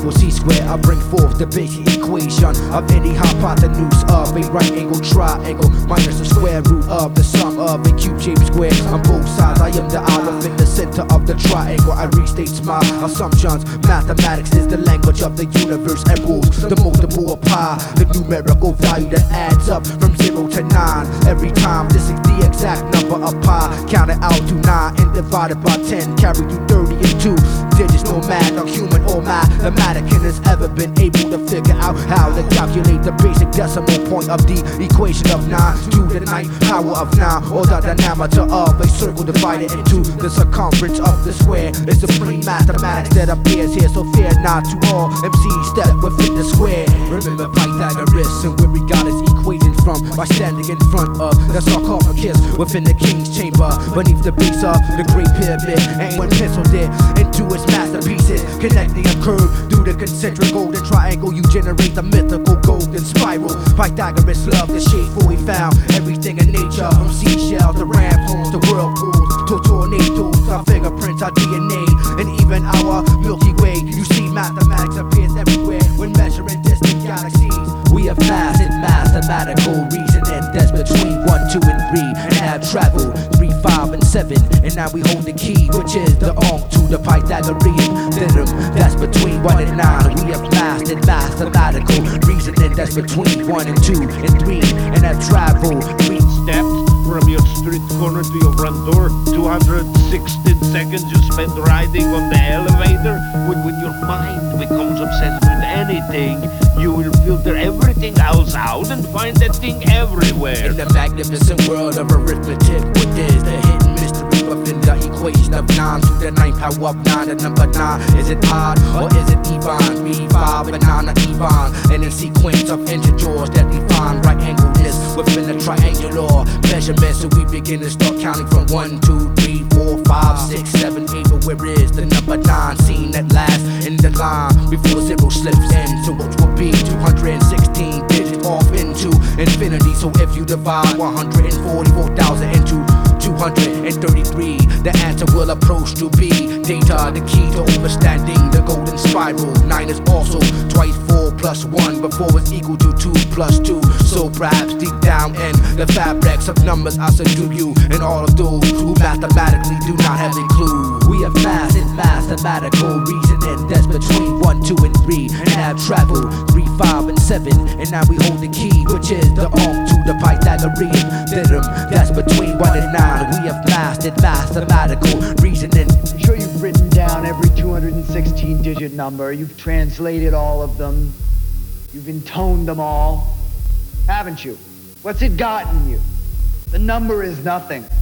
equals C squared. I bring forth the basic equation of any hypotenuse of a right angle triangle minus the square root of the sum of a cube shaped square on both sides. I am the olive in the center of the triangle. I restate my assumptions. Mathematics is the language of the universe and rules the multiple of pi, the numerical value that adds up from 0 to 9 every time. This is the exact number of pi. Count it out to 9 and divide it by 10. Carry through 30 and 2 digits. No man, no human or mathematicien has ever been able to figure out how to calculate the basic decimal point of the equation of 9 to the 9th power of 9, or the diameter of a circle divided into the circumference of the square. It's supreme mathematics that appears here, so fear not to all MCs step within the square. Remember Pythagoras and where we got his equations from by standing in front of the sarcophagus within the king's chamber beneath the base of the great pyramid. And when penciled it into its masterpieces, connecting a curve through the concentric golden triangle, you generate the mythical golden spiral. Pythagoras loved the shape, for he found everything in nature, from seashells to ramholes to whirlpools to tornadoes. Our fingerprints, our DNA, and even our Milky Way. You see, mathematics appears everywhere when measuring distant galaxies. We have mastered mathematical reasoning that's between 1, 2, and 3, and have traveled 3, 5, and 7. And now we hold the key, which is the to the Pythagorean theorem that's between 1 and 9. We have mastered mathematical reasoning that's between 1 and 2 and 3, and have traveled 3 steps from your street corner to your front door. 216 seconds you spend riding on the elevator. When your mind becomes obsessed with anything, you will filter everything else out and find that thing everywhere. In the magnificent world of arithmetic, what is the hidden mystery within the equation of 9 to the 9th power of 9? The number 9, is it odd or is it even? 3, 5, and 9 are even, and a sequence of integers that define right angleness within a triangular measurement. So we begin to start counting from 1, 2, 3, 4, 5, 6, 7, 8. But where is the number 9 seen at last in the line before 0 slips in? So which will be 216 digits off into infinity. So if you divide 144,000 into 233, the answer will approach to be data, the key to understanding the golden spiral. 9 is also twice 4 plus 1 before it's equal to 2 plus 2. So perhaps deep down in the fabrics of numbers I salute you and all of those who mathematically do not have a clue. We have mastered mathematical reasoning that's between 1, 2, and 3, and have traveled 3, 5, and 7. And now we hold the key, which is the to the Pythagorean theorem that's between 1 and 9. We have mastered mathematical reasoning. I'm sure you've written down every 216-digit number. You've translated all of them. You've intoned them all. Haven't you? What's it gotten you? The number is nothing.